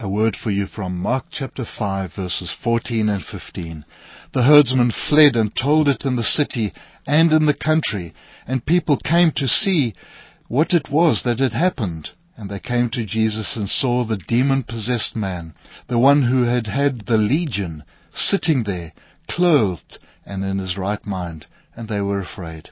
A word for you from Mark chapter 5, verses 14 and 15. The herdsmen fled and told it in the city and in the country, and people came to see what it was that had happened. And they came to Jesus and saw the demon-possessed man, the one who had had the legion, sitting there, clothed and in his right mind, and they were afraid.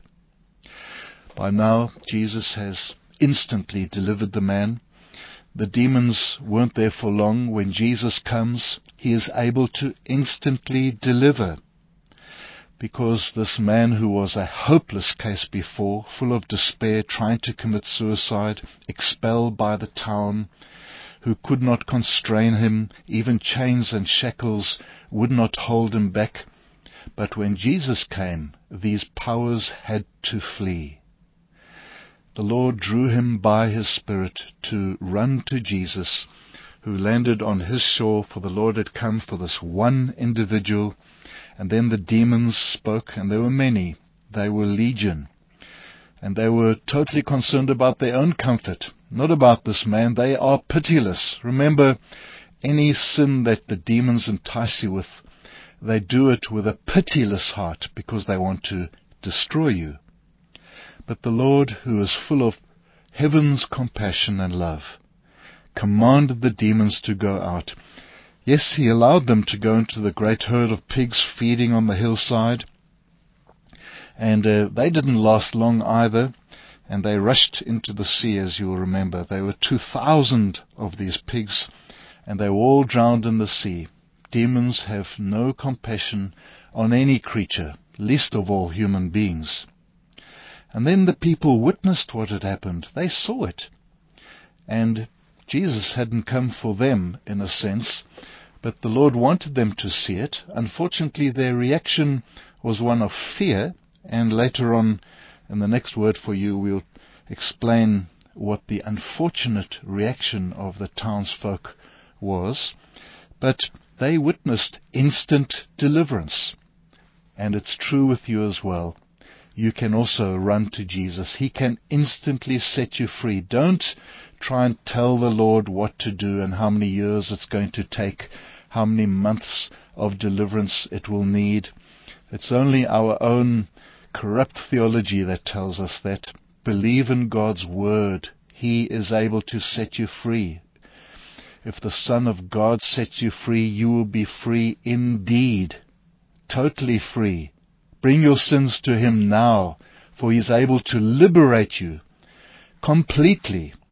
By now, Jesus has instantly delivered the man. The demons weren't there for long. When Jesus comes, he is able to instantly deliver. Because this man, who was a hopeless case before, full of despair, trying to commit suicide, expelled by the town, who could not constrain him, even chains and shackles would not hold him back. But when Jesus came, these powers had to flee. The Lord drew him by his Spirit to run to Jesus, who landed on his shore, for the Lord had come for this one individual. And then the demons spoke, and there were many. They were legion. And they were totally concerned about their own comfort, not about this man. They are pitiless. Remember, any sin that the demons entice you with, they do it with a pitiless heart because they want to destroy you. But the Lord, who is full of heaven's compassion and love, commanded the demons to go out. Yes, he allowed them to go into the great herd of pigs feeding on the hillside. And they didn't last long either. And they rushed into the sea, as you will remember. There were 2,000 of these pigs, and they were all drowned in the sea. Demons have no compassion on any creature, least of all human beings. And then the people witnessed what had happened. They saw it. And Jesus hadn't come for them, in a sense, but the Lord wanted them to see it. Unfortunately, their reaction was one of fear, and later on, in the next word for you, we'll explain what the unfortunate reaction of the townsfolk was. But they witnessed instant deliverance. And it's true with you as well. You can also run to Jesus. He can instantly set you free. Don't try and tell the Lord what to do and how many years it's going to take, how many months of deliverance it will need. It's only our own corrupt theology that tells us that. Believe in God's word. He is able to set you free. If the Son of God sets you free, you will be free indeed. Totally free. Bring your sins to him now, for he is able to liberate you completely